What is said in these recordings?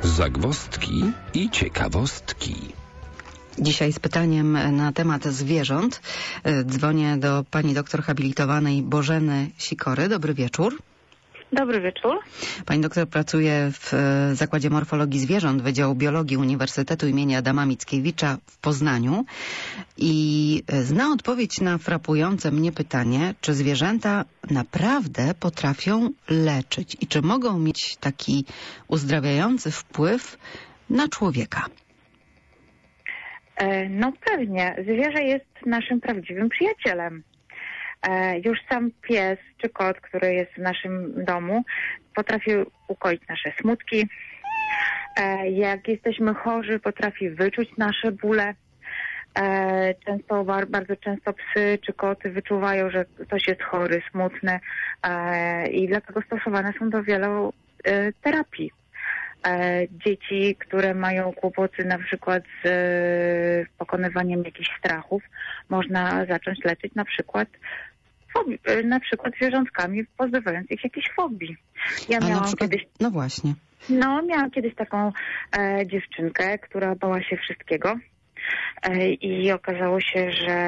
Zagwozdki i ciekawostki. Dzisiaj z pytaniem na temat zwierząt dzwonię do pani doktor habilitowanej Bożeny Sikory. Dobry wieczór. Dobry wieczór. Pani doktor pracuje w Zakładzie Morfologii Zwierząt Wydziału Biologii Uniwersytetu im. Adama Mickiewicza w Poznaniu i zna odpowiedź na frapujące mnie pytanie, czy zwierzęta naprawdę potrafią leczyć i czy mogą mieć taki uzdrawiający wpływ na człowieka. No pewnie. Zwierzę jest naszym prawdziwym przyjacielem. Już sam pies czy kot, który jest w naszym domu, potrafi ukoić nasze smutki. Jak jesteśmy chorzy, potrafi wyczuć nasze bóle. Bardzo często psy czy koty wyczuwają, że ktoś jest chory, smutny i dlatego stosowane są do wielu terapii. Dzieci, które mają kłopoty na przykład z pokonywaniem jakichś strachów, można zacząć leczyć na przykład zwierzątkami pozbywających jakichś fobii. Ja miałam kiedyś... No właśnie. Miałam kiedyś taką dziewczynkę, która bała się wszystkiego. I okazało się, że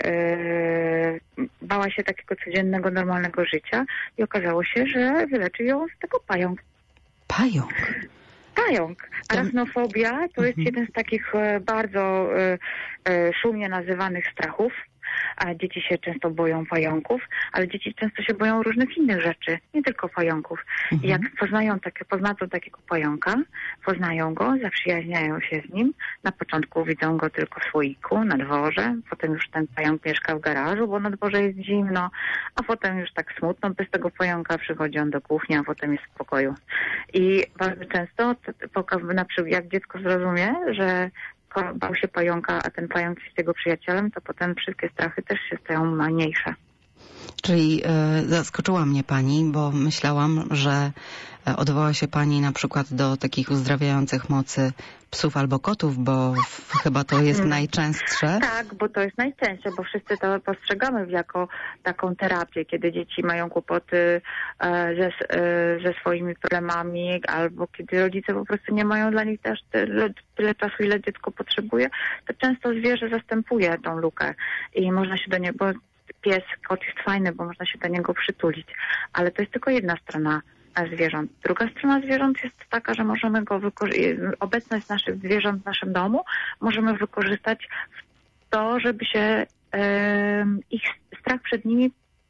bała się takiego codziennego, normalnego życia i okazało się, że wyleczy ją z tego pająk. Pająk? Pająk. Arachnofobia to jest jeden z takich bardzo szumnie nazywanych strachów. A dzieci się często boją pająków, ale dzieci często się boją różnych innych rzeczy, nie tylko pająków. I jak poznają takiego pająka, poznają go, zaprzyjaźniają się z nim. Na początku widzą go tylko w słoiku, na dworze, potem już ten pająk mieszka w garażu, bo na dworze jest zimno, a potem już tak smutno bez tego pająka przychodzi on do kuchni, a potem jest w pokoju. I bardzo często, na przykład jak dziecko zrozumie, że bał się pająka, a ten pająk jest jego przyjacielem, to potem wszystkie strachy też się stają mniejsze. Czyli zaskoczyła mnie pani, bo myślałam, że odwoła się pani na przykład do takich uzdrawiających mocy psów albo kotów, bo chyba to jest najczęstsze. Tak, bo to jest najczęstsze, bo wszyscy to postrzegamy jako taką terapię, kiedy dzieci mają kłopoty ze swoimi problemami, albo kiedy rodzice po prostu nie mają dla nich też tyle czasu, ile dziecko potrzebuje, to często zwierzę zastępuje tą lukę i można się do niego, pies, kot jest fajny, bo można się do niego przytulić, ale to jest tylko jedna strona zwierząt. Druga strona zwierząt jest taka, że możemy obecność naszych zwierząt w naszym domu możemy wykorzystać w to, żeby się ich strach przed nimi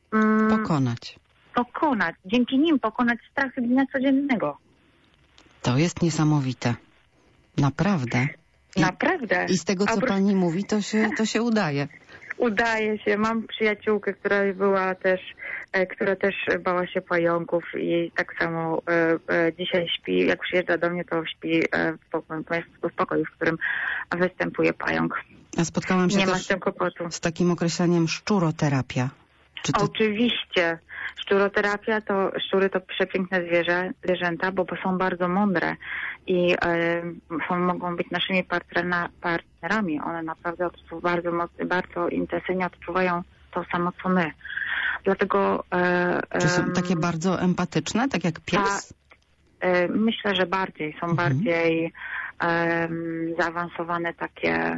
pokonać. Dzięki nim pokonać strach dnia codziennego. To jest niesamowite. Naprawdę. Naprawdę. I z tego, co pani mówi, to się udaje. Udaje się. Mam przyjaciółkę, która też bała się pająków i tak samo dzisiaj śpi, jak przyjeżdża do mnie, to śpi w pokoju, w którym występuje pająk. A spotkałam się też z takim określeniem szczuroterapia. Oczywiście. Szczury to przepiękne zwierzęta, bo są bardzo mądre i mogą być naszymi partnerami. One naprawdę bardzo intensywnie odczuwają to samo, co my. Dlatego... Czy są takie bardzo empatyczne, tak jak pies? Myślę, że bardziej. Są bardziej zaawansowane, takie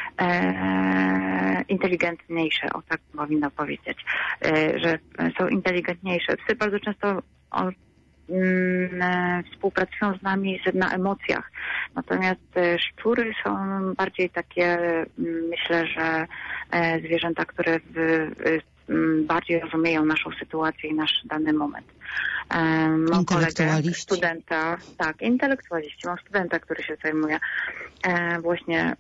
inteligentniejsze, o tak powinno powiedzieć, że są inteligentniejsze. Psy bardzo często współpracują z nami na emocjach. Natomiast szczury są bardziej takie, myślę, że zwierzęta, które bardziej rozumieją naszą sytuację i nasz dany moment. Mam kolegę, studenta, tak, intelektualiści. Mam studenta, który się zajmuje właśnie,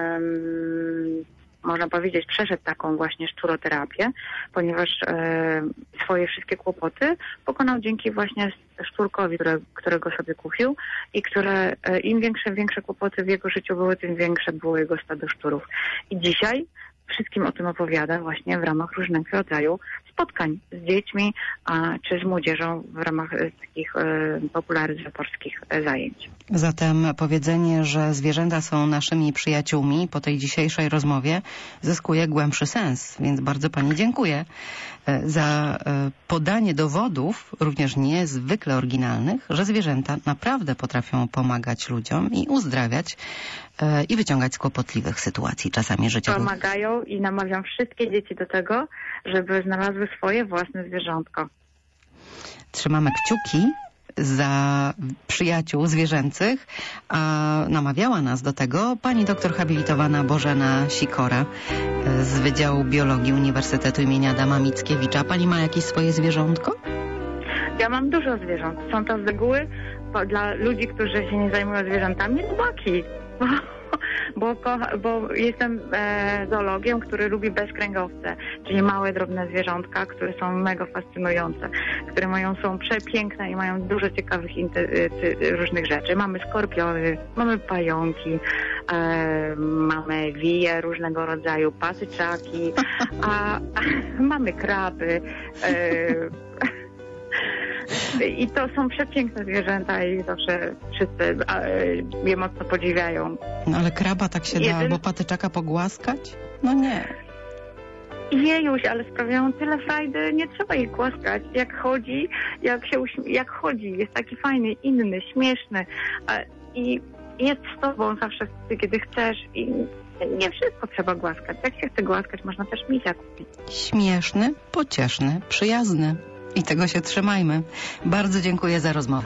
można powiedzieć, przeszedł taką właśnie szczuroterapię, ponieważ swoje wszystkie kłopoty pokonał dzięki właśnie szczurkowi, którego sobie kupił i które im większe kłopoty w jego życiu były, tym większe było jego stado szczurów. I dzisiaj wszystkim o tym opowiada właśnie w ramach różnego rodzaju spotkań z dziećmi czy z młodzieżą w ramach takich popularyzatorskich zajęć. Zatem powiedzenie, że zwierzęta są naszymi przyjaciółmi po tej dzisiejszej rozmowie zyskuje głębszy sens, więc bardzo Pani dziękuję za podanie dowodów, również niezwykle oryginalnych, że zwierzęta naprawdę potrafią pomagać ludziom i uzdrawiać i wyciągać z kłopotliwych sytuacji czasami życiowych. Pomagają i namawiam wszystkie dzieci do tego, żeby znalazły swoje własne zwierzątko. Trzymamy kciuki za przyjaciół zwierzęcych, a namawiała nas do tego pani doktor habilitowana Bożena Sikora z Wydziału Biologii Uniwersytetu im. Adama Mickiewicza. Pani ma jakieś swoje zwierzątko? Ja mam dużo zwierząt. Są to z reguły dla ludzi, którzy się nie zajmują zwierzętami, robaki. Bo jestem zoologiem, który lubi bezkręgowce, czyli małe, drobne zwierzątka, które są mega fascynujące, które są przepiękne i mają dużo ciekawych różnych rzeczy. Mamy skorpiony, mamy pająki, mamy wije różnego rodzaju, pasyczaki, mamy kraby. I to są przepiękne zwierzęta i zawsze wszyscy je mocno podziwiają. No ale kraba tak się da albo patyczaka pogłaskać? No nie. Jejuś, ale sprawiają tyle frajdy, nie trzeba ich głaskać. Jak chodzi, jak chodzi, jest taki fajny, inny, śmieszny i jest z tobą zawsze wtedy, kiedy chcesz i nie wszystko trzeba głaskać. Jak się chce głaskać, można też misia kupić. Śmieszny, pocieszny, przyjazny. I tego się trzymajmy. Bardzo dziękuję za rozmowę.